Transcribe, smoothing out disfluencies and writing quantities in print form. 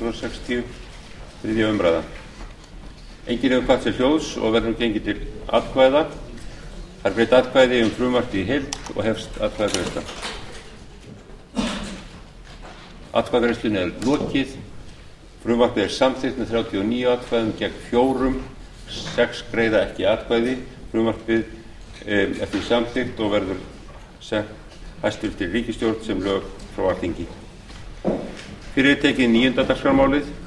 160. 3. umræða. Enginn hefur kvatt sér hljóðs og verður gengið til atkvæða. Það er greitt atkvæði frumvarpið í heild og hefst atkvæðagreiðsla. Atkvæðagreiðslunni er lokið. Frumvarpið er samþykkt með 39 atkvæðum gegn 4. 6 greiða ekki atkvæði. Frumvarpið er því samþykkt og verður sent hæstvirtri ríkisstjórn sem lög frá Alþingi. Fyrir er tekið 9. dagskrármálið.